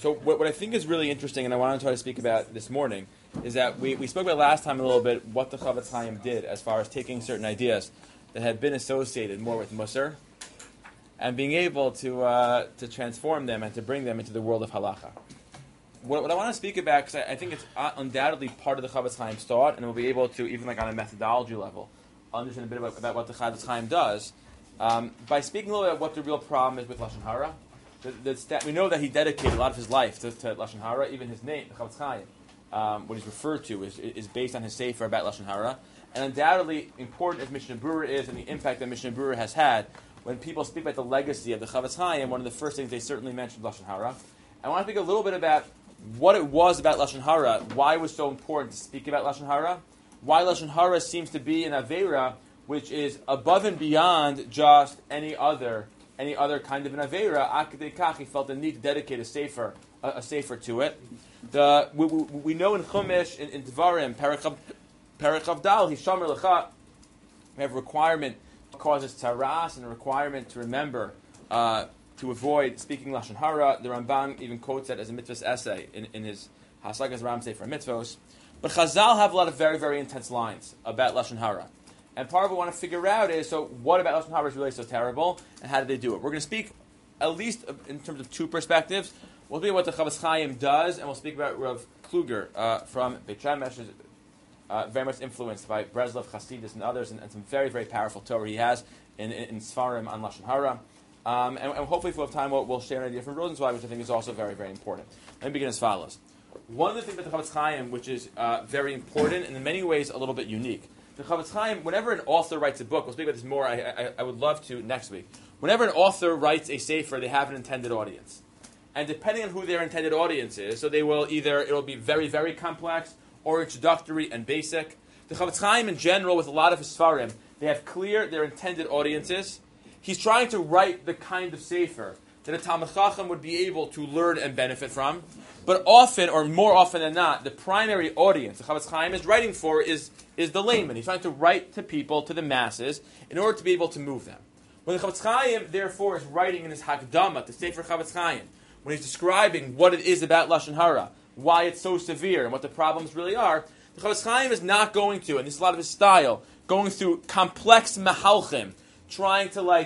So what I think is really interesting, and I want to try to speak about this morning, is that we spoke about last time a little bit what the Chofetz Chaim did as far as taking certain ideas that had been associated more with Musar and being able to transform them and to bring them into the world of halacha. What I want to speak about, because I think it's undoubtedly part of the Chofetz Chaim's thought, and we'll be able to, even like on a methodology level, understand a bit about what the Chofetz Chaim does, by speaking a little bit about what the real problem is with Lashon Hara. We know that he dedicated a lot of his life to Lashon Hara. Even his name, the Chofetz Chaim, what he's referred to, is based on his sefer about Lashon Hara. And undoubtedly, important as Mishnah Berurah is, and the impact that Mishnah Berurah has had, when people speak about the legacy of the Chofetz Chaim, one of the first things they certainly mention Lashon Hara. I want to speak a little bit about what it was about Lashon Hara, why it was so important to speak about Lashon Hara, why Lashon Hara seems to be an Aveira which is above and beyond just any other kind of an Aveira. Akadei Kach, he felt the need to dedicate a sefer to it. We know in Chumash, in Devarim, Perek Dal, Hishamer Lecha, we have a requirement that causes taras and a requirement to remember to avoid speaking Lashon Hara. The Ramban even quotes that as a mitzvahs essay in his Hasagas Ram Sefer Mitzvos. But Chazal have a lot of very, very intense lines about Lashon Hara. And part of what we want to figure out is, so what about Lashon Hara is really so terrible, and how did they do it? We're going to speak, at least in terms of two perspectives. We'll speak about what the Chofetz Chaim does, and we'll speak about Rav Kluger from Beit Shemesh, very much influenced by Breslov, Chasidus, and others, and some very, very powerful Torah he has in Sfarim on Lashon Hara. And hopefully, if we have time, we'll share an idea from Rosenzweig, which I think is also very, very important. Let me begin as follows. One of the things about the Chofetz Chaim, which is very important, and in many ways a little bit unique, the Chofetz Chaim, whenever an author writes a book, we'll speak about this more, I would love to next week. Whenever an author writes a sefer, they have an intended audience. And depending on who their intended audience is, so they will it'll be very, very complex, or introductory and basic. The Chofetz Chaim in general, with a lot of his Sfarim, they have clear their intended audiences. He's trying to write the kind of sefer that a Talmid Chacham would be able to learn and benefit from. But often, or more often than not, the primary audience the Chofetz Chaim is writing for is the layman. He's trying to write to people, to the masses, in order to be able to move them. When the Chofetz Chaim, therefore, is writing in his Hakdama, the Sefer Chofetz Chaim, when he's describing what it is about Lashon Hara, why it's so severe, and what the problems really are, the Chofetz Chaim is not going to, and this is a lot of his style, going through complex mahalchim, trying to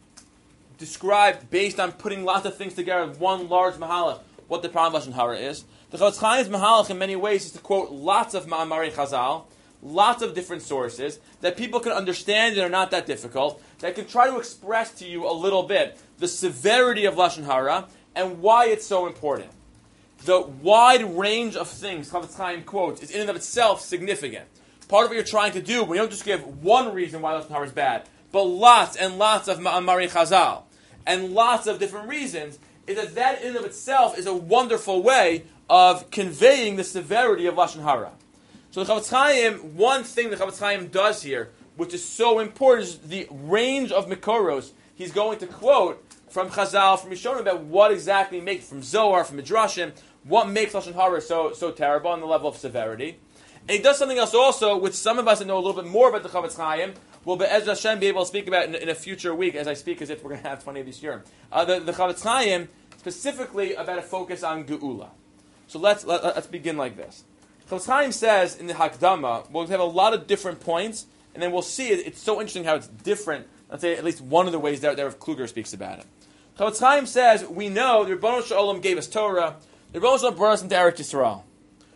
describe, based on putting lots of things together in one large mahalach, what the problem of Lashon Hara is. The Chofetz Chaim's mahalach in many ways is to quote lots of Ma'amarei Chazal, lots of different sources, that people can understand and are not that difficult, that can try to express to you a little bit the severity of Lashon Hara and why it's so important. The wide range of things Chofetz Chaim quotes is in and of itself significant. Part of what you're trying to do, when you don't just give one reason why Lashon Hara is bad, but lots and lots of Ma'amarei Chazal, and lots of different reasons, is that in and of itself is a wonderful way of conveying the severity of Lashon Hara. So the Chofetz Chaim, one thing the Chofetz Chaim does here, which is so important, is the range of Mikoros he's going to quote from Chazal, from Rishonim, about what exactly makes, from Zohar, from Midrashim, what makes Lashon Hara so terrible on the level of severity. And he does something else also, which some of us that know a little bit more about the Chofetz Chaim will Be'ez Hashem be able to speak about in a future week, as I speak as if we're going to have 20 of these year. The Chofetz Chaim, specifically about a focus on Geula. So let's begin like this. Chofetz Chaim says in the Hakdama, we'll have a lot of different points, and then we'll see it's so interesting how it's different. Let's say at least one of the ways that Rav Kluger speaks about it. Chofetz Chaim says, we know the Rebbeinu Shalom gave us Torah, the Rebbeinu Shalom brought us into Eretz Yisrael.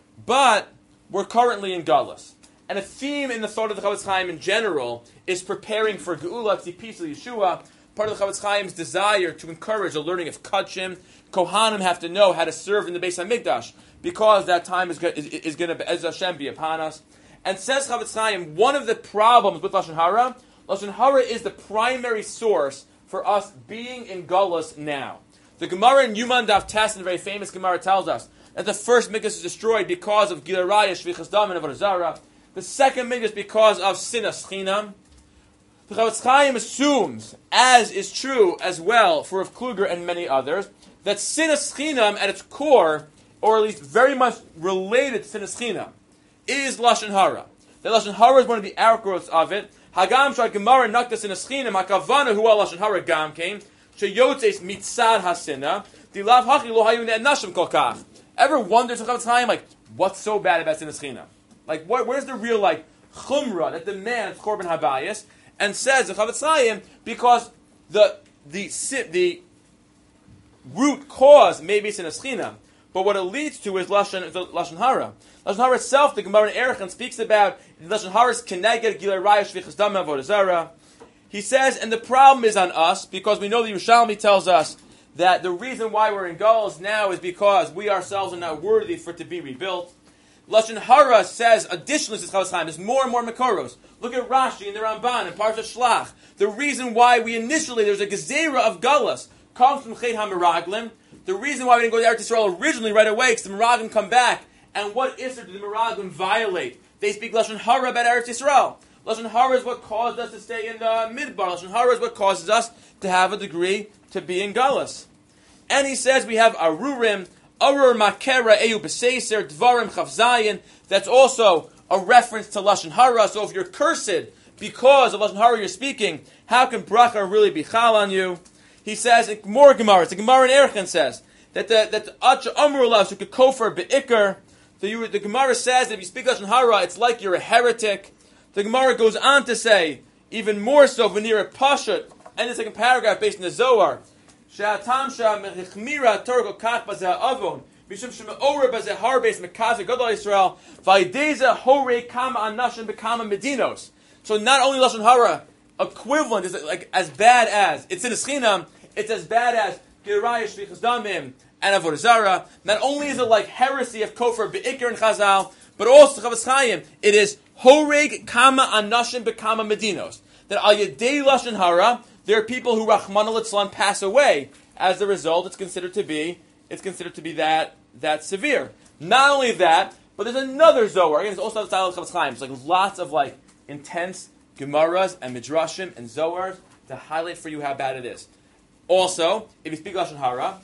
But we're currently in Galus. And a theme in the thought of the Chofetz Chaim in general is preparing for Geula, Tzipis Yeshua. Part of the Chofetz Chaim's desire to encourage the learning of Kachim. Kohanim have to know how to serve in the Beis HaMikdash, because that time is going to, Be'ez Hashem, be upon us. And says Chofetz Chaim, one of the problems with Lashon Hara is the primary source for us being in Galus now. The Gemara in Yuman Daf Tes, the very famous Gemara, tells us that the first Mikdash is destroyed because of Gilui Arayah, Shvichas Dam, and Avodah Zarah. The second Mikdash because of Sinas Chinam. The Chofetz Chaim assumes, as is true as well for Rav Kluger and many others, that Sinas Chinam at its core, or at least very much related to Sinas Chinam, is Lashon Hara. That Lashon Hara is one of the outgrowths of it. Hagam Shad Gemara Nakta Sinas Chinam Hakavana Hu Lashon Hara Gam came Sheyotzes Mitzad Hasina, Dilav hachi lo hayu ne'nashim kol kach. Ever wonder, Chavetz Chaim, like, what's so bad about Sinas Chinam? Like, where's the real, like, chumrah that demands Korban Habayis? And says the Chavetz Chaim, because the root cause may be Sinas Chinam, but what it leads to is Lashon Hara. Lashon Hara itself, the Gemara in Erechan speaks about Lashon Hara's Keneged Gilei Raya Shvichas Dam Avodah Zarah. He says, and the problem is on us, because we know the Yerushalmi tells us that the reason why we're in Galus now is because we ourselves are not worthy for it to be rebuilt. Lashon Hara says, additionally, says Chavetz Chaim, there's more and more Mekoros. Look at Rashi and the Ramban and Parshat Shlach. The reason why there's a Gezerah of Galus, comes from Chet HaMeraglim. The reason why we didn't go to Eretz Yisrael originally right away, because the Meraglim come back. And what Isser did the Meraglim violate? They speak Lashon Hara about Eretz Yisrael. Lashon Hara is what caused us to stay in the Midbar. Lashon Hara is what causes us to have a degree to be in Galus. And he says we have Arurim, Arur Makera Eyu B'Seiser, Dvarim Chavzayin. That's also a reference to Lashon Hara. So if you're cursed because of Lashon Hara you're speaking, how can Bracha really be Chal on you? He says, more Gemara, the Gemara in Erechan says, that the Acha Amur Lav, Sukkah Kofar Be'ikr, the Gemara says that if you speak Lashon Hara, it's like you're a heretic. The Gemara goes on to say, even more so, Venir Pashut, and the second paragraph based in the Zohar, She'atam she'amechmira torko kach bazeh avon, mishum she'me'orer bazeh harbes mekaze gadol Yisrael, v'ideze hore kama anashim bekama medinos. So not only Lashon Hara, equivalent is like as bad as, it's in a Chinam, it's as bad as Giraya Shvichas Damim and Avodah Zarah. Not only is it like heresy of Kofar Be'ikr and Chazal, but also Chavetz Chaim, it is Horeg Kama Anashim Bekama Medinos. That Al Yedei Lashon Hara, there are people who Rachmana Litzlan pass away. As a result, it's considered to be that severe. Not only that, but there's another Zohar. Again, it's also the style of Chavetz Chaim. It's like lots of like intense Gemaras and Midrashim and Zohars to highlight for you how bad it is. Also, if you speak Lashon Hara,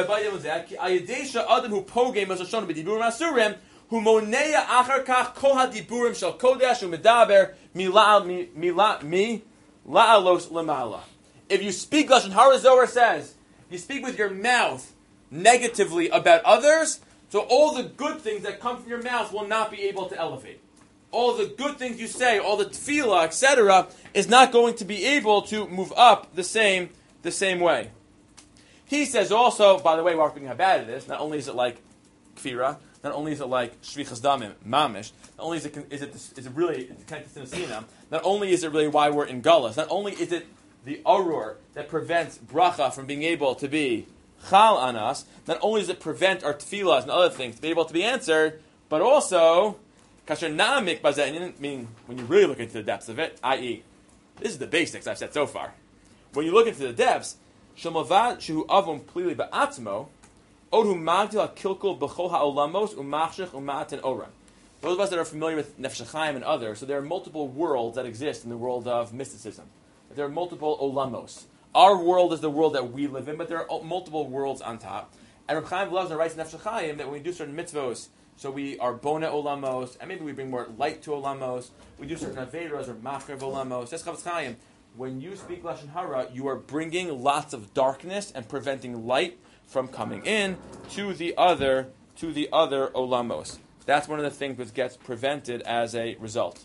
Adam who pogame Moshe b'diburim asurim, who moneya achar kach kol hadiburim shel kodesh u'medaber mi la'alos lemala. If you speak Lashon Hara, Zohar says, you speak with your mouth negatively about others, so all the good things that come from your mouth will not be able to elevate. All the good things you say, all the tefillah, etc., is not going to be able to move up the same way. He says also, by the way, while we're speaking how bad it is, not only is it like kfira, not only is it like shvichas damim, mamish, not only is it really connected to Sinam, not only is it really why we're in Galus, not only is it the arur that prevents bracha from being able to be chal on us, not only does it prevent our tefillahs and other things to be able to be answered, but also kasher na'amik bazeh, meaning when you really look into the depths of it, i.e., this is the basics I've said so far. When you look into the depths, shemavad shehu avon plili ba'atzmo, odhu magdil kilkul b'chol ha'olamos umachshich u'ma'aten oran. Those of us that are familiar with Nefesh Chaim and others, so there are multiple worlds that exist in the world of mysticism. There are multiple olamos. Our world is the world that we live in, but there are multiple worlds on top. And Reb Chaim Volozhin writes in Nefesh Chaim that when we do certain mitzvos, so we are bona olamos, and maybe we bring more light to olamos, we do certain averos or machrev olamos. That's Chavetz Chaim. When you speak Lashon Hara, you are bringing lots of darkness and preventing light from coming in to the other olamos. That's one of the things that gets prevented as a result.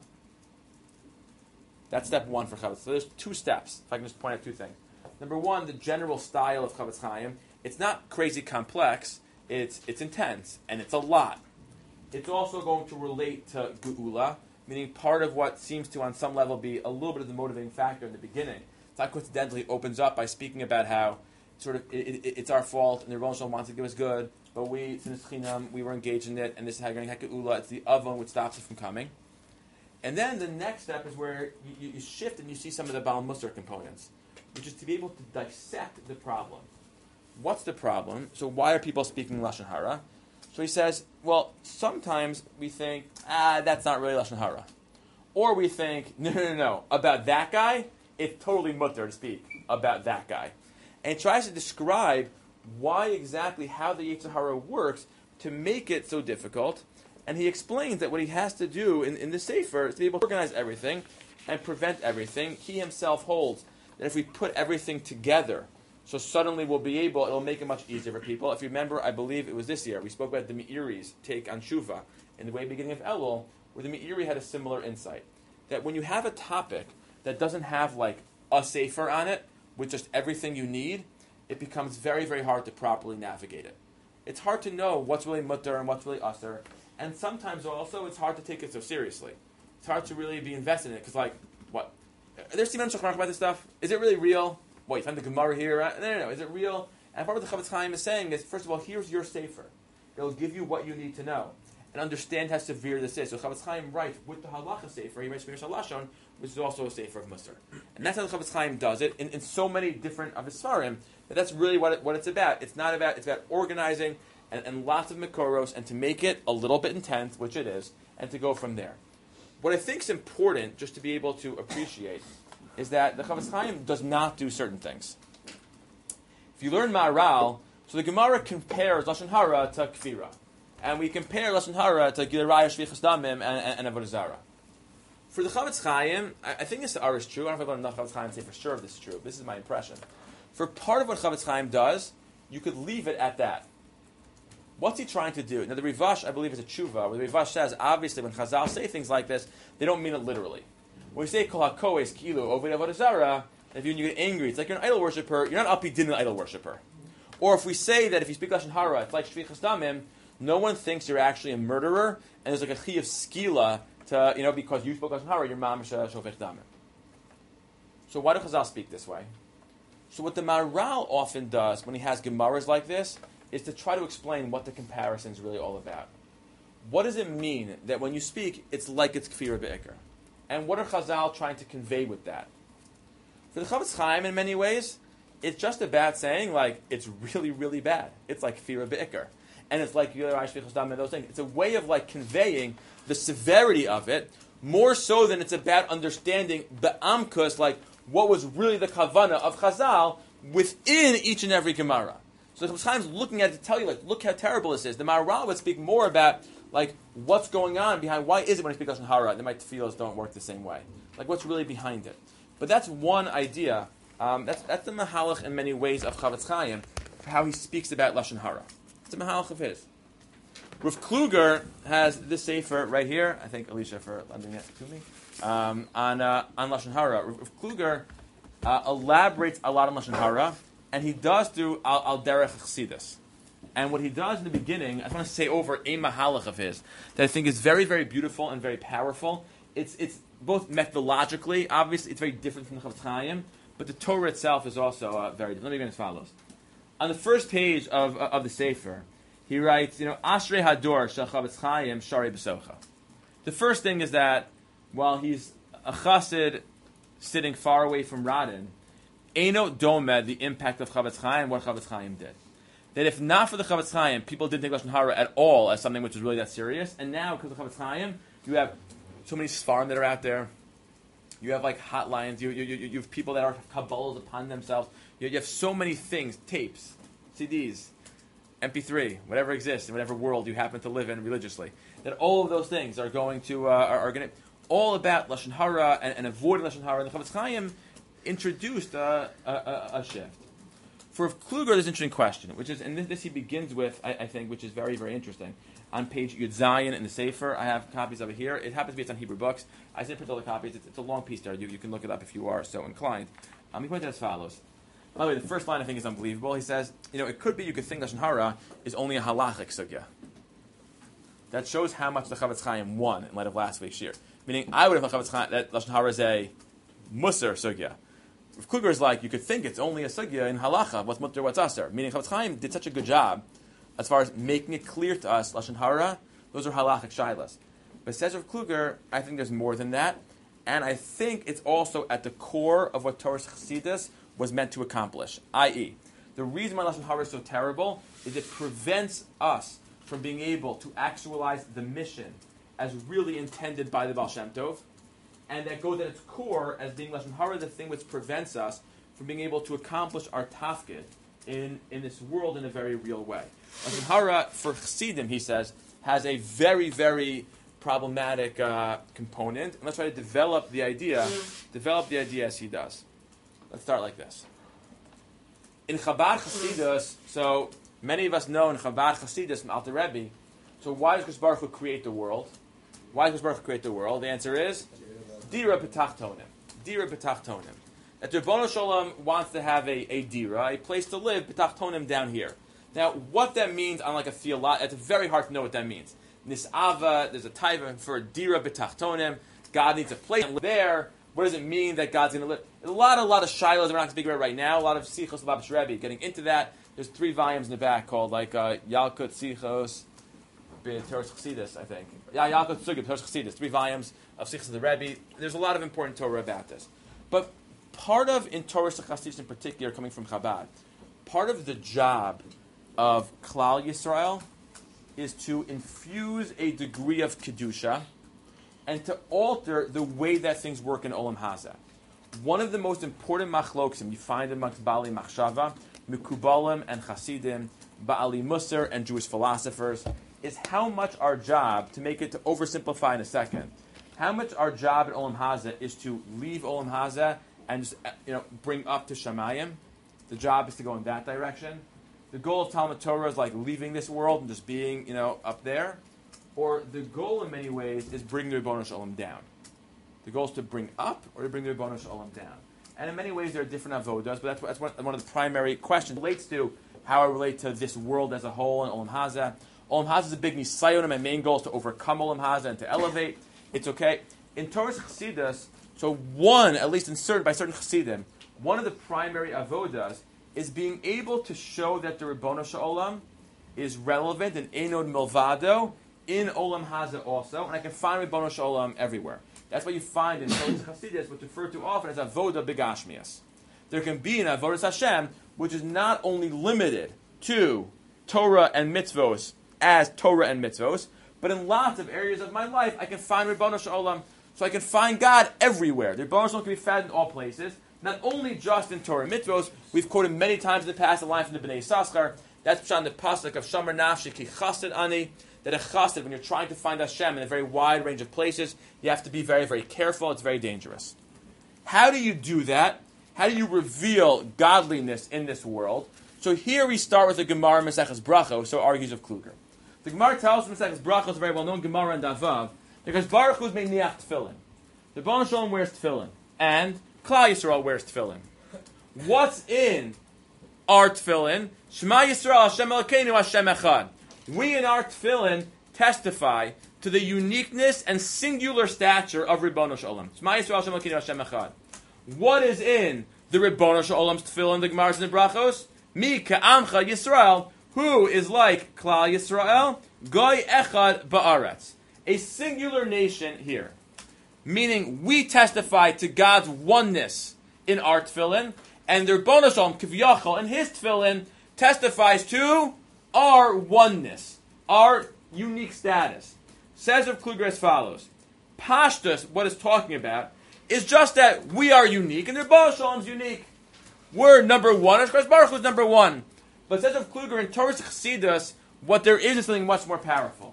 That's step one for Chavetz. So there's two steps. If I can just point out two things. Number one, the general style of Chavetz Chaim. It's not crazy complex. It's intense, and it's a lot. It's also going to relate to Geula, meaning part of what seems to, on some level, be a little bit of the motivating factor in the beginning. It's not coincidentally opens up by speaking about how it's our fault, and the Rebbe Shalom wants to give us good, but we were engaged in it, and this is how you're going to get Geula. It's the Avon which stops it from coming. And then the next step is where you shift and you see some of the Baal Musar components, which is to be able to dissect the problem. What's the problem? So why are people speaking Lashon Hara? So he says, well, sometimes we think, that's not really Lashon Hara. Or we think, no, about that guy, it's totally mutter to speak about that guy. And he tries to describe why exactly how the Yetzer Hara works to make it so difficult. And he explains that what he has to do in the Sefer is to be able to organize everything and prevent everything. He himself holds that if we put everything together, So suddenly it'll make it much easier for people. If you remember, I believe it was this year, we spoke about the Meiri's take on Shuva in the way beginning of Elul, where the Meiri had a similar insight. That when you have a topic that doesn't have like a sefer on it, with just everything you need, it becomes very, very hard to properly navigate it. It's hard to know what's really mutter and what's really asr, and sometimes also it's hard to take it so seriously. It's hard to really be invested in it, because like, what? Are there Siman Shulchan Aruch about this stuff? Is it really real? What, you find the Gemara here? No. Is it real? And part of what the Chavetz Chaim is saying is, first of all, here's your sefer. It'll give you what you need to know and understand how severe this is. So Chavetz Chaim writes with the halacha sefer, he writes Mir Shalashon, which is also a sefer of Musar. And that's how the Chavetz Chaim does it in so many different of his svarim, but that's really what it's about. It's about organizing and lots of Mekoros, and to make it a little bit intense, which it is, and to go from there. What I think is important, just to be able to appreciate, is that the Chavetz Chaim does not do certain things. If you learn Ma'aral, so the Gemara compares Lashon Hara to Kfira. And we compare Lashon Hara to Giluraya, Shvichas Damim, and Avodah Zarah. For the Chavetz Chaim, I think this is true. I don't know if I've learned enough Chavetz Chaim to say for sure if this is true. This is my impression. For part of what Chavetz Chaim does, you could leave it at that. What's he trying to do? Now the Rivash, I believe, is a tshuva, where the Rivash says, obviously, when Chazal say things like this, they don't mean it literally. When we say Kol HaKohes Kilu Oved Avodah Zarah, if you get angry, it's like you're an idol worshiper, you're not Alpi Din an idol worshiper. Or if we say that if you speak Lashon Hara, it's like Shvichas Damim, no one thinks you're actually a murderer, and there's like a chi of skila to, because you spoke Lashon Hara, you're mamish shofech damim. So why do Chazal speak this way? So what the Maharal often does when he has Gemaras like this is to try to explain what the comparison is really all about. What does it mean that when you speak, it's like it's Kfira Be'ikr? And what are Chazal trying to convey with that? For the Chavetz Chaim, in many ways, it's just about saying, like, it's really, really bad. It's like Kfira Be'ikr. And it's like Yilei Shvichas Damim and those things. It's a way of, like, conveying the severity of it, more so than it's about understanding the Amkus, like, what was really the Kavanah of Chazal within each and every Gemara. So the Chavetz Chaim's looking at it to tell you, like, look how terrible this is. The Maharal would speak more about, like, what's going on behind, why is it when I speak Lashon Hara, then my tefillos don't work the same way? Like, what's really behind it? But that's one idea. That's the Mahalach in many ways of Chavetz Chaim, for how he speaks about Lashon Hara. It's a Mahalach of his. Rav Kluger has this sefer right here. I thank Alicia for lending it to me. On Lashon Hara. Rav Kluger elaborates a lot on Lashon Hara, and he does do al derech chassidus. And what he does in the beginning, I just want to say over a mahalach of his that I think is very, very beautiful and very powerful. It's both methodologically, obviously, it's very different from the Chavetz Chaim, but the Torah itself is also very different. Let me begin as follows. On the first page of the Sefer, he writes, Ashrei Hador Shel Chavetz Chaim Shari B'Socha. The first thing is that while he's a chassid sitting far away from Radin, Eino Domed, the impact of Chavetz Chaim, what Chavetz Chaim did. That if not for the Chavetz Chaim, people didn't take Lashon Hara at all as something which was really that serious. And now, because of Chavetz Chaim, you have so many Sfarim that are out there. You have like hotlines. You have people that are Kabbalas upon themselves. You have so many things, tapes, CDs, MP3, whatever exists in whatever world you happen to live in religiously. That all of those things are going to are going to all about Lashon Hara and avoiding Lashon Hara. And the Chavetz Chaim introduced a shift. For Kluger, there's an interesting question, which is, and this he begins with, I think, which is very, very interesting. On page Yud Zayin in the Sefer, I have copies of it here. It happens to be it's on Hebrew books. I didn't print all the copies. It's a long piece there. You can look it up if you are so inclined. He points out as follows. By the way, the first line I think is unbelievable. He says, it could be you could think Lashon Hara is only a halachic sugya. That shows how much the Chavetz Chaim won in light of last week's year. Meaning, I would have thought Chavetz Chaim that Lashon Hara is a Musar sugya. If Kluger is like, you could think it's only a sugya in halacha, what's mutter, what's aser. Meaning Chavetz Chaim did such a good job as far as making it clear to us, Lashon Hara, those are halachic shaylas. But says Rav Kluger, I think there's more than that, and I think it's also at the core of what Torah's Chassidus was meant to accomplish. I.e., the reason why Lashon Hara is so terrible is it prevents us from being able to actualize the mission as really intended by the Baal Shem Tov, and that goes at its core as being Lashon Hara, the thing which prevents us from being able to accomplish our tafkid in this world in a very real way. Lashon Hara, for Chassidim, he says, has a very, very problematic component. And let's try to develop the idea as he does. Let's start like this. In Chabad Chasidus, so many of us know in Chabad Chasidus from Alter Rebbe, so why does Baruch Hu create the world? Why does Baruch Hu create the world? The answer is Dira B'tachtonim. Dira B'tachtonim. That the Rebbeinu Shalom wants to have a dira, a place to live, B'tachtonim down here. Now, what that means on like a theology, it's very hard to know what that means. Nis'ava, there's a taiva for Dira B'tachtonim. God needs a place there. What does it mean that God's going to live? There's a lot of shilas we're not going to speak about right now. A lot of Sichos Lubavitch Rebbe. Getting into that, there's 3 volumes in the back called like Yalkut Sichos B'Toras Chassidus, I think. Yeah, Yalkut Sugib B'Toras Chassidus. 3 volumes of Sichos of the Rebbe. There's a lot of important Torah about this. But part of, in Torah Chassidus in particular, coming from Chabad, part of the job of Klal Yisrael is to infuse a degree of Kedusha and to alter the way that things work in Olam Hazeh. One of the most important machlokim you find amongst Baalei Machshava, Mekubalim and Chasidim, Baalei Musar and Jewish philosophers, is how much our job, to make it to oversimplify in a second, how much our job in Olam Hazeh is to leave Olam Hazeh and just, bring up to Shamayim. The job is to go in that direction. The goal of Talmud Torah is like leaving this world and just being, up there. Or the goal in many ways is bringing the Rebbeinu Shalom down. The goal is to bring up or to bring the Rebbeinu Shalom down. And in many ways there are different avodas, but that's one of the primary questions. It relates to how I relate to this world as a whole and Olam Hazeh. Olam Hazeh is a big nisayon, and my main goal is to overcome Olam Hazeh and to elevate. It's okay. In Torah's Chassidus, so by certain Chassidim, one of the primary avodas is being able to show that the Rebbeinu Shalom is relevant and Einod Milvado in Olam Hazeh also, and I can find Rebbeinu Shalom everywhere. That's what you find in Torah's Chassidus, what's referred to often as Avoda Begashmias. There can be an Avodas Hashem, which is not only limited to Torah and mitzvos as Torah and mitzvos, but in lots of areas of my life, I can find Rebbeinu Shalom. So I can find God everywhere. The Rebbeinu Shalom can be found in all places, not only just in Torah and mitzvos. We've quoted many times in the past the line from the Bnei Yissaschar. That's on the pasuk of Shamar Nafshi Ki Chassid Ani. That a chassid, when you're trying to find Hashem in a very wide range of places, you have to be very, very careful. It's very dangerous. How do you do that? How do you reveal godliness in this world? So here we start with the Gemara Maseches Brachos, so argues of Kluger. The Gemara tells us Maseches Brachos, a very well-known Gemara in Davav, because Baruch Hu's meiniach tefillin. The Rebbeinu Shalom wears tefillin, and Klal Yisrael wears tefillin. What's in our tefillin? Shema Yisrael, Hashem Elokeinu, Hashem Echad. We in our tefillin testify to the uniqueness and singular stature of Rebbeinu Shalom. Shema Yisrael, Hashem Elokeinu, Hashem Echad. What is in the Rebbeinu Shalom's tefillin, the Gemara's in the Brachos? Mi ka'amcha Yisrael, who is like Klal Yisrael, Goy Echad Ba'aretz. A singular nation here. Meaning, we testify to God's oneness in our tefillin, and the Rebbeinu Shalom, Kiviyachol, in his tefillin, testifies to our oneness, our unique status. Says Rav Kluger as follows. Pashtus, what it's talking about, is just that we are unique, and the Rebbeinu Shalom is unique. We're number one, as Baruch Hu is number one. But says Rav Kluger, in Torah's Chassidus, what there is something much more powerful.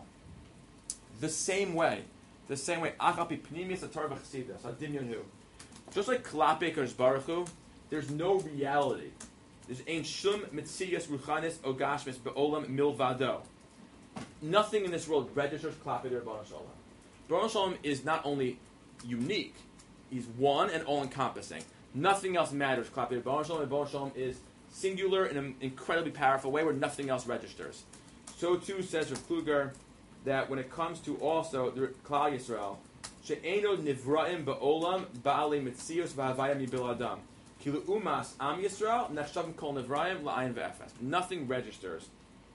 The same way, Achapi Pnimius Torah Chassidus, Adimyonu. Just like Klape Kodesh Baruch Hu, there's no reality. There's Ein Shum Mitziyas Ruchanis Ogashmis Be'olam Milvado. Nothing in this world registers Klape the Rebbeinu Shalom. Rebbeinu Shalom is not only unique, he's one and all-encompassing. Nothing else matters. Klape the Rebbeinu Shalom. Rebbeinu Shalom is singular in an incredibly powerful way where nothing else registers. So too says Rav Kluger that when it comes to also the Klal Yisrael, she'eno nivraim ba'olam ba'alei mitzios v'havaya mibil adam. Kilu umas am Yisrael nachshavim kol nivraim la'ayin ve'efes. Nothing registers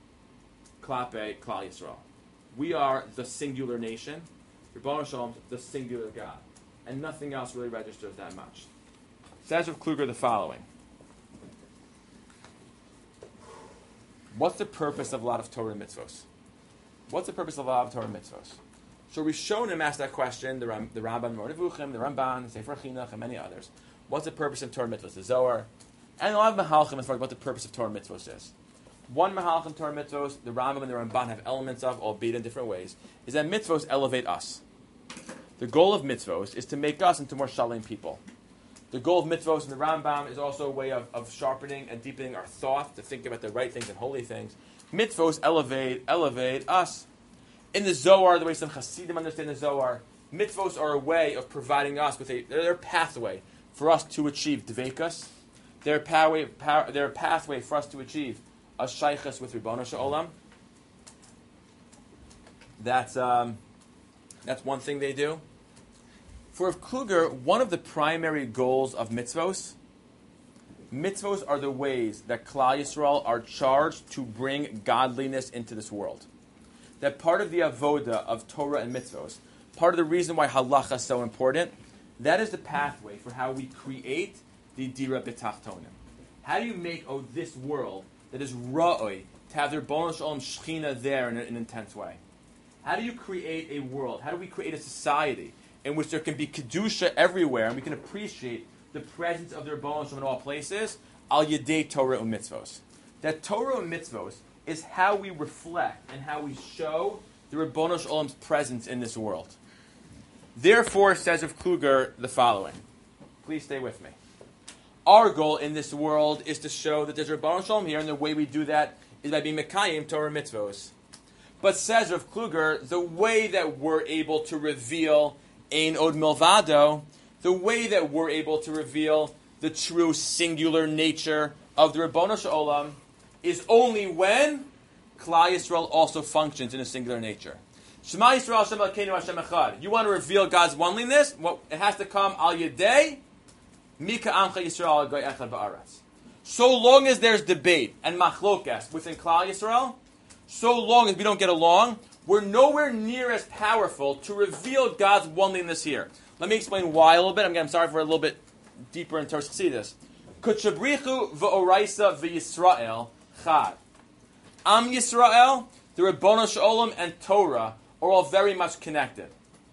klape Klal Yisrael. We are the singular nation. Rebbeinu Shalom, the singular God. And nothing else really registers that much. Says Rav Kluger the following. What's the purpose of a lot of Torah mitzvos? What's the purpose of a lot of Torah mitzvos? So Rishonim asked that question, the Rambam, the Nevuchim, the Ramban, the Sefer Chinuch, and many others. What's the purpose of Torah mitzvos? The Zohar. And a lot of Mahalchim as far as what the purpose of Torah mitzvos is. One Mahalchim Torah mitzvos, the Rambam and the Ramban have elements of, albeit in different ways, is that mitzvos elevate us. The goal of mitzvos is to make us into more shalim people. The goal of mitzvos in the Rambam is also a way of sharpening and deepening our thought to think about the right things and holy things. Mitzvos elevate us. In the Zohar, the way some Hasidim understand the Zohar, mitzvos are a way of providing us with their pathway for us to achieve dveikus. Their pathway for us to achieve a shaychus with Ribbono Shel Olam. That's one thing they do. For Rav Kluger, one of the primary goals of mitzvos are the ways that Klal Yisrael are charged to bring godliness into this world. That part of the avoda of Torah and mitzvos, part of the reason why halacha is so important, that is the pathway for how we create the dira b'tachtonim. How do you make this world that is ra'oi to have their Ribbono Shel Olam shechina there in an intense way? How do you create a world? How do we create a society in which there can be kedusha everywhere and we can appreciate the presence of the Ribbono Shel Olam in all places? Al yedei Torah u'mitzvos. That Torah u'mitzvos is how we reflect and how we show the Ribbono Shel Olam's presence in this world. Therefore, says Rav Kluger the following. Please stay with me. Our goal in this world is to show that there's Ribbono Shel Olam here, and the way we do that is by being mekayim Torah mitzvos. But says Rav Kluger, the way that we're able to reveal Ein Od Milvado, the way that we're able to reveal the true singular nature of the Ribbono Shel Olam is only when Klal Yisrael also functions in a singular nature. Shema Yisrael Hashem Elokeinu Hashem Echad. You want to reveal God's oneliness? Well, it has to come al yedei Mika Amcha Yisrael Goy Echad Ba'aretz. So long as there's debate and machlokas within Klal Yisrael, so long as we don't get along, we're nowhere near as powerful to reveal God's oneliness here. Let me explain why a little bit. I'm sorry for a little bit deeper in Torah Chassidus. Kutshabrichu v'oraisa v'Yisrael chad. Am Yisrael, the Ribbono Shel Olam, and Torah are all very much connected.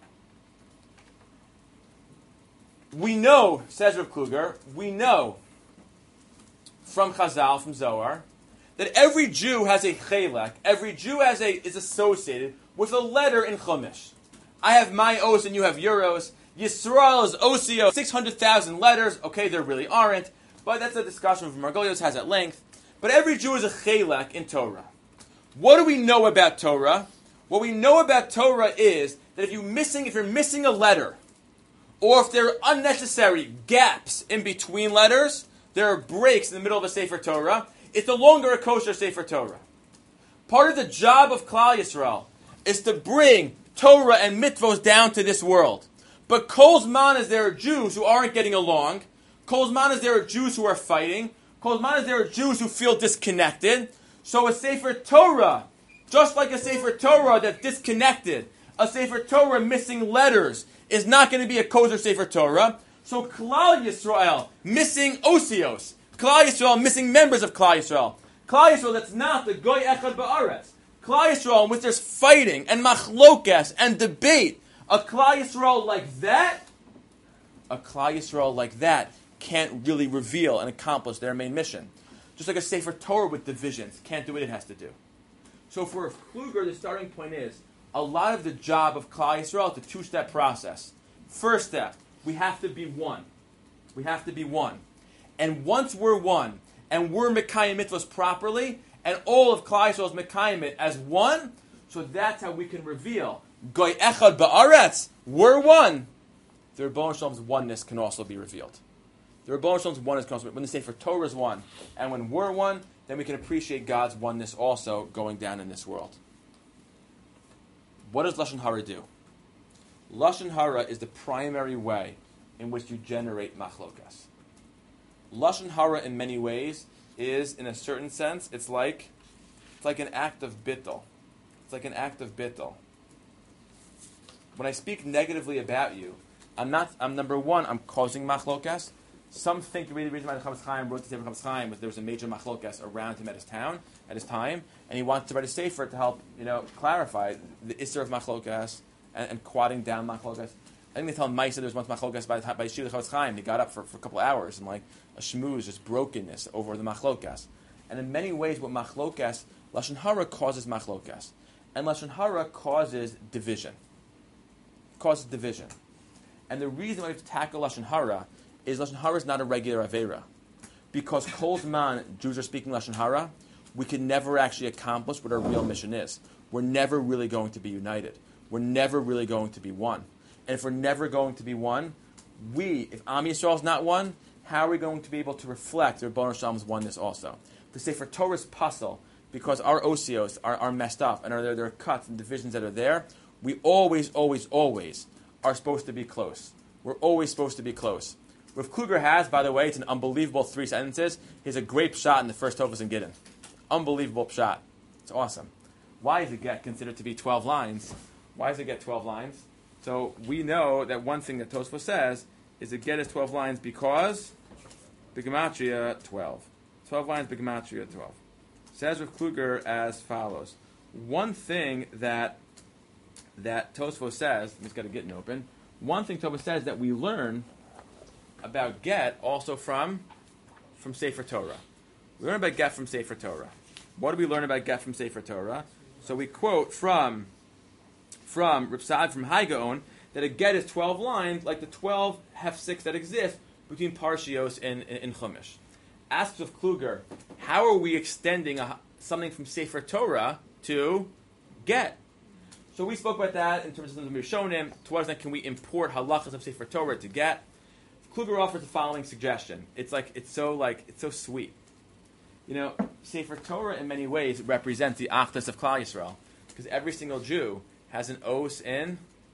We know, says Rav Kluger, we know from Chazal, from Zohar, that every Jew has a chelek, every Jew is associated with a letter in Chumash. I have my os and you have your os. Yisrael is osio, 600,000 letters. Okay, there really aren't, but that's a discussion Margolios has at length. But every Jew is a chelek in Torah. What do we know about Torah? What we know about Torah is that if you're missing a letter, or if there are unnecessary gaps in between letters, there are breaks in the middle of a Sefer Torah, it's no longer a kosher Sefer Torah. Part of the job of Klal Yisrael is to bring Torah and mitzvos down to this world. But Kol Zman as there are Jews who aren't getting along, Kol Zman as there are Jews who are fighting, Kol Zman as there are Jews who feel disconnected, so a Sefer Torah, just like a Sefer Torah that's disconnected, a Sefer Torah missing letters, is not going to be a kosher Sefer Torah. So Klal Yisrael missing osios, Klal Yisrael missing members of Klal Yisrael, Klal Yisrael that's not the Goy Echad Ba'aretz, Klal Yisrael in which there's fighting and machlokas and debate, a Klal Yisrael like that, can't really reveal and accomplish their main mission. Just like a Sefer Torah with divisions can't do what it has to do. So for Kluger, the starting point is, a lot of the job of Klal Yisrael is a two-step process. First step, we have to be one. We have to be one. And once we're one, and we're Mekayim mitzvahs properly, and all of Klal Yisrael is Mekayim it as one, so that's how we can reveal Goy Echad Ba'aretz, we're one. The Ribbono Shel Olam's oneness can also be revealed. The Ribbono Shel Olam's oneness can also be, when they say for Torah is one, and when we're one, then we can appreciate God's oneness also going down in this world. What does Lashon Hara do? Lashon Hara is the primary way in which you generate machlokas. Lashon Hara, in many ways, is, in a certain sense, it's like an act of bittul. It's like an act of bittul. When I speak negatively about you, I'm number one, I'm causing machlokas. Some think the reason why the Chavetz Chaim wrote the Sefer Chavetz Chaim was there was a major machlokas around him at his time, and he wanted to write a sefer to help, clarify the isser of machlokas and quadding down machlokas. I think they tell Maisa there was once machlokas by Shir Chavetz Chaim. He got up for a couple of hours and like a shmooze, just brokenness over the machlokas. And in many ways, what machlokas, Lashon Hara causes machlokas, and Lashon Hara causes division. And the reason why we have to tackle Lashon Hara is Lashon Hara is not a regular Avera. Because Kol Zman, Jews are speaking Lashon Hara, we can never actually accomplish what our real mission is. We're never really going to be united. We're never really going to be one. And if we're never going to be one, if Am Yisrael is not one, how are we going to be able to reflect the Rebbeinu Shalom's oneness also? The Sefer Torah is puzzle because our osios are messed up and there are cuts and divisions that are there. We always, always, always are supposed to be close. We're always supposed to be close. Rav Kluger has, by the way, it's an unbelievable 3 sentences. He has a great shot in the first Tovos and Gittin. Unbelievable shot. It's awesome. Why does it get considered to be 12 lines? Why does it get 12 lines? So we know that one thing that Tosfos says is it get is 12 lines because the Gematria 12. 12 lines, the Gematria 12. Says Rav Kluger as follows. One thing that Tosfos says, he's got a Gittin open, one thing Tosfos says that we learn about get also from Sefer Torah. We learn about get from Sefer Torah. What do we learn about get from Sefer Torah? So we quote from Reb Saad from Haigaon that a get is 12 lines, like the 12 hefsiks that exist between Parshios and Chumash. Asks of Kluger, how are we extending something from Sefer Torah to get? So we spoke about that in terms of the Rishonim. To what extent can we import halachas of Sefer Torah to get? Kluger offers the following suggestion. It's so sweet. You know, Sefer Torah in many ways represents the Achdus of Klal Yisrael, because every single Jew has an os in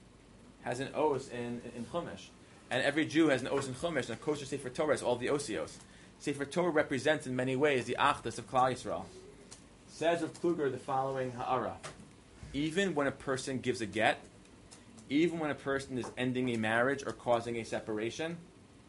Chumash, and every Jew has an os in Chumash, and a kosher Sefer Torah has all the osios. Sefer Torah represents in many ways the Achdus of Klal Yisrael. Says of Kluger the following ha'ara: even when a person gives a get, even when a person is ending a marriage or causing a separation,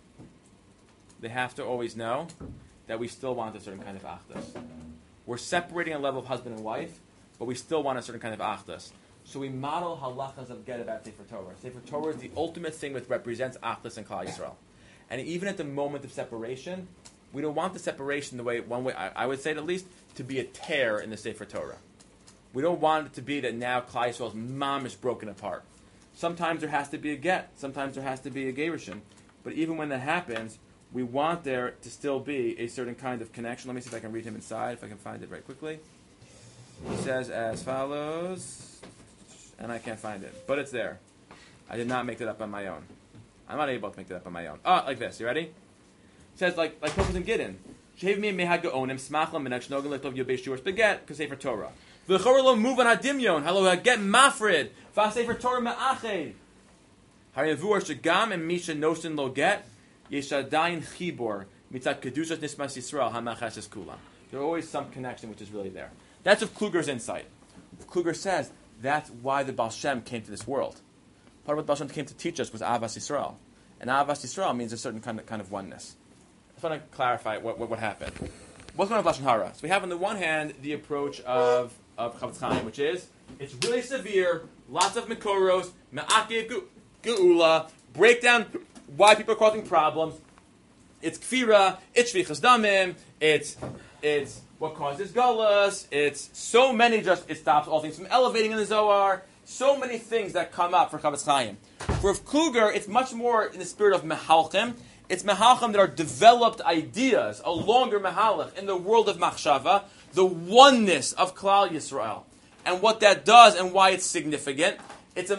they have to always know that we still want a certain kind of achdus. We're separating a level of husband and wife, but we still want a certain kind of achdus. So we model halachas of get about Sefer Torah. Sefer Torah is the ultimate thing that represents achdus and Klal Yisrael. And even at the moment of separation, we don't want the separation I would say it at least, to be a tear in the Sefer Torah. We don't want it to be that now Klal Yisrael's mom is broken apart. Sometimes there has to be a get. Sometimes there has to be a gerushin. But even when that happens, we want there to still be a certain kind of connection. Let me see if I can read him inside, if I can find it very quickly. He says as follows, and I can't find it, but it's there. I did not make it up on my own. I'm not able to make it up on my own. Oh, like this. You ready? It says like Tosfos and Gittin. Shehev mi mehag geonim smachlam minach shnogen letov yobei shuros beget kasei for Torah. V'chor lo move on hadimyon halo get mafrid v'asei for Torah me'ached. Harayavuar shagam and misha nosin lo get. Yeshadayin chibor mitzat kedushas nismas Yisrael hamachases kulam. There's always some connection which is really there. That's of Kluger's insight. Kluger says that's why the Baal Shem came to this world. Part of what the Baal Shem came to teach us was Avas Yisrael, and Avas Yisrael means a certain kind of oneness. I just want to clarify what happened. What's going on with Lashon Hara? So we have on the one hand the approach of Chavetz Chaim, which is it's really severe, lots of mikoros, me'akev geula, breakdown. Why people are causing problems? It's kfira, it's shvichas damim, it's what causes galus, it's so many it stops all things from elevating in the Zohar, so many things that come up for Chavetz Chaim. For Kluger, it's much more in the spirit of mehalchim. It's mehalchim that are developed ideas, a longer mehalach in the world of machshava, the oneness of Klal Yisrael, and what that does and why it's significant. It's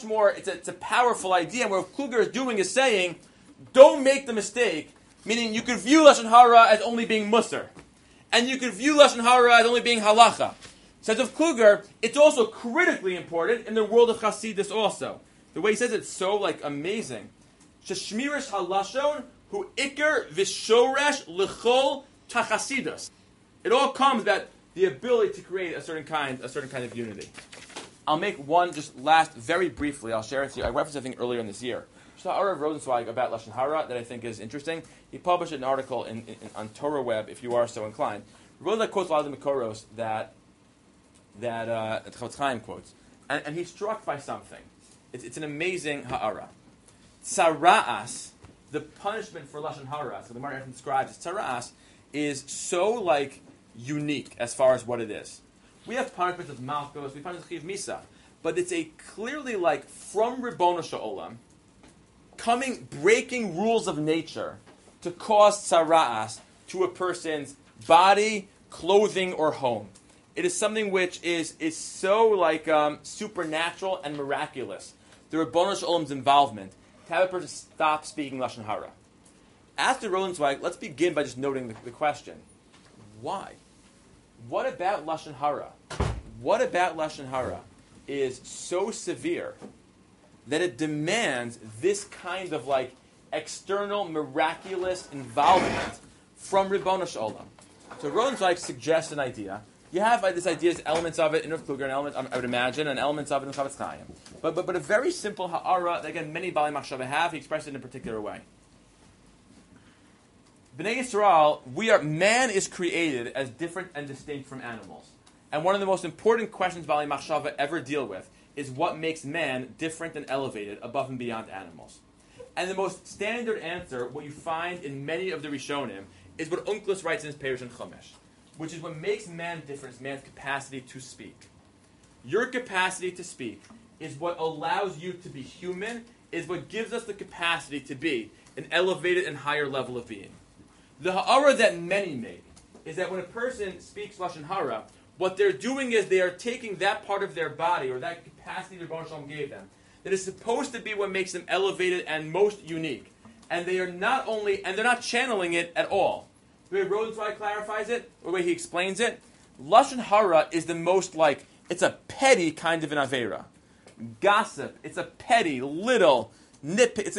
a powerful idea. And what Kluger is doing is saying, don't make the mistake, meaning you could view Lashon Hara as only being Musar. And you could view Lashon Hara as only being Halacha. Says of Kluger, it's also critically important in the world of Chasidus also. The way he says it's so amazing. Sheshmirish halashon hu ikar vishoresh l'chol tachasidus. It all comes about the ability to create a certain kind of unity. I'll make one just last, very briefly, I'll share it with you. I referenced, I think, earlier in this year. Sha'arav Rosenzweig about Lashon Hara that I think is interesting. He published an article on Torah Web, if you are so inclined. Rosenzweig quotes a lot of the Mikoros that Chavetz Chaim quotes. And he's struck by something. It's an amazing ha'ara. Tzara'as, the punishment for Lashon Hara, so the Gemara describes it, Tzara'as is so, unique as far as what it is. We have punishments of Malchus, we punish Chiv Misa, but it's a clearly from Ribbono Shel Olam, breaking rules of nature to cause tzara'as to a person's body, clothing, or home. It is something which is so like supernatural and miraculous. The Rebbeinu Shalom's involvement to have a person stop speaking Lashon Hara. After Rosenzweig, let's begin by just noting the question. Why? What about Lashon Hara? What about Lashon Hara is so severe that it demands this kind of like external, miraculous involvement from Rebbeinu Shalom? So Rosenzweig suggests an idea. You have this idea, elements of it in Rav Kluger, and elements, I would imagine, and elements of it in Chavetz Chaim. But a very simple ha'ara that, again, many Baalei Machshava have. He expressed it in a particular way. B'nai Yisrael, man is created as different and distinct from animals. And one of the most important questions Baalei Machshava ever deal with is what makes man different and elevated above and beyond animals. And the most standard answer, what you find in many of the Rishonim, is what Onkelos writes in his Perush and Chumash, which is what makes man different is man's capacity to speak. Your capacity to speak is what allows you to be human, is what gives us the capacity to be an elevated and higher level of being. The ha'ara that many make is that when a person speaks Lashon Hara, what they're doing is they are taking that part of their body, or that capacity the Rebbeinu Shalom gave them, that is supposed to be what makes them elevated and most unique. And they are not only, and they're not channeling it at all. The way Rosenzweig clarifies it, or the way he explains it, Lashon Hara is the most like, it's a petty kind of an Aveira. Gossip, it's a petty, little, nitpick,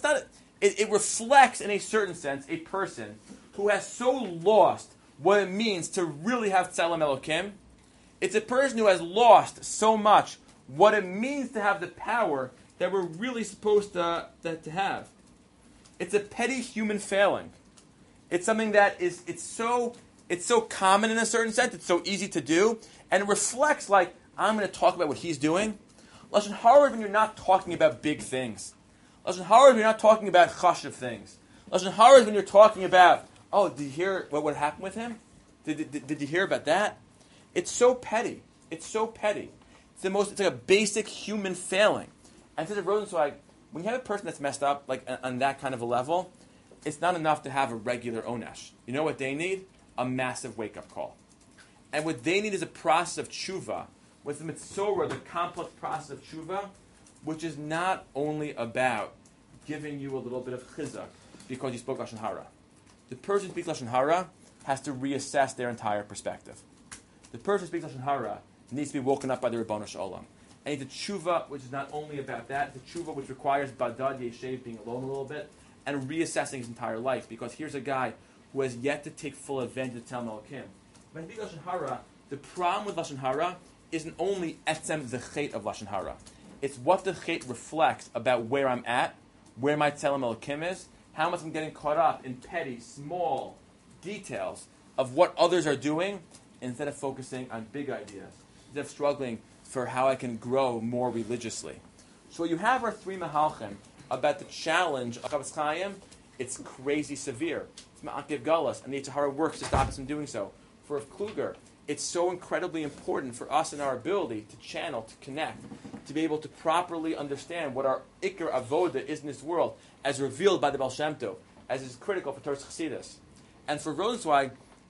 it reflects in a certain sense a person who has so lost what it means to really have Tzelem Elokim. It's a person who has lost so much what it means to have the power that we're really supposed to have. It's a petty human failing. It's something that it's so common in a certain sense. It's so easy to do, and it reflects like I'm going to talk about what he's doing. Lashon Hara when you're not talking about big things. Lashon Hara when you're not talking about chashuv things. Lashon Hara when you're talking about, oh, did you hear what happened with him? Did you hear about that? It's so petty. It's so petty. It's like a basic human failing. And says Rosenzweig, when you have a person that's messed up like on that kind of a level, it's not enough to have a regular onesh. You know what they need? A massive wake-up call. And what they need is a process of tshuva, with the mitzorah, the complex process of tshuva, which is not only about giving you a little bit of chizuk because you spoke Lashon Hara. The person who speaks Lashon Hara has to reassess their entire perspective. The person who speaks Lashon Hara needs to be woken up by the Rebbeinu Shalom. And it's a tshuva, which is not only about that, it's a tshuva which requires badad yeshev, being alone a little bit, and reassessing his entire life. Because here's a guy who has yet to take full advantage of Tzelem Elokim. When I speak Lashon Hara, the problem with Lashon Hara isn't only etzem the chet of Lashon Hara. It's what the chet reflects about where I'm at, where my Tzelem Elokim is, how much I'm getting caught up in petty, small details of what others are doing, instead of focusing on big ideas, instead of struggling for how I can grow more religiously. So you have our three mahalchim about the challenge of Chavetz Chaim. It's crazy severe. It's ma'akev galus, and the Yetzer Hara works to stop us from doing so. For Rav Kluger, it's so incredibly important for us and our ability to channel, to connect, to be able to properly understand what our Iker Avoda is in this world, as revealed by the Baal Shem Tov, as is critical for Torah Chassidus. And for Rosenzweig,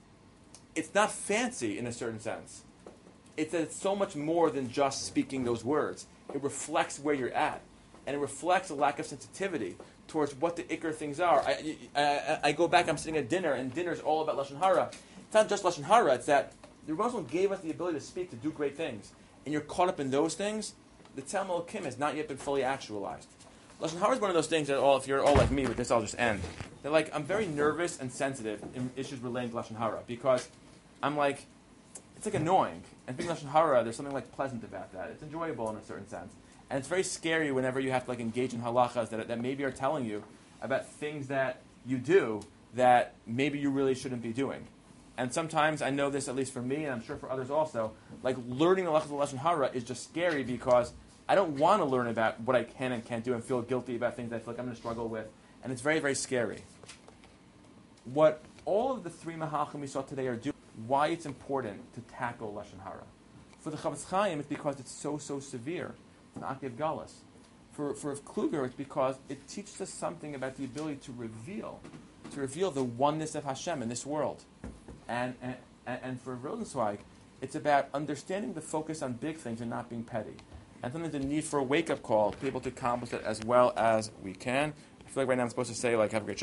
it's not fancy in a certain sense. It's that it's so much more than just speaking those words. It reflects where you're at, and it reflects a lack of sensitivity towards what the Iker things are. I go back, I'm sitting at dinner, and dinner is all about Lashon Hara. It's not just Lashon Hara, it's that the Rebbeinu gave us the ability to speak, to do great things. And you're caught up in those things, the Tzelem Elokim has not yet been fully actualized. Lashon Hara is one of those things that if you're all like me, with this I'll just end. They're like, I'm very nervous and sensitive in issues relating to Lashon Hara, because I'm like, it's like annoying. And being Lashon Hara, there's something like pleasant about that. It's enjoyable in a certain sense. And it's very scary whenever you have to like engage in halachas that maybe are telling you about things that you do that maybe you really shouldn't be doing. And sometimes, I know this at least for me, and I'm sure for others also, like learning the halachas of Lashon Hara is just scary because I don't want to learn about what I can and can't do and feel guilty about things that I feel like I'm going to struggle with. And it's very, very scary. What all of the three mahalchim we saw today are doing, why it's important to tackle Lashon Hara. For the Chavetz Chaim, it's because it's so severe. It's not Akiv Galus. For Kluger, it's because it teaches us something about the ability to reveal to reveal the oneness of Hashem in this world. And for Rosenzweig, it's about understanding the focus on big things and not being petty. And sometimes the need for a wake-up call to be able to accomplish it as well as we can. I feel like right now I'm supposed to say, like, have a great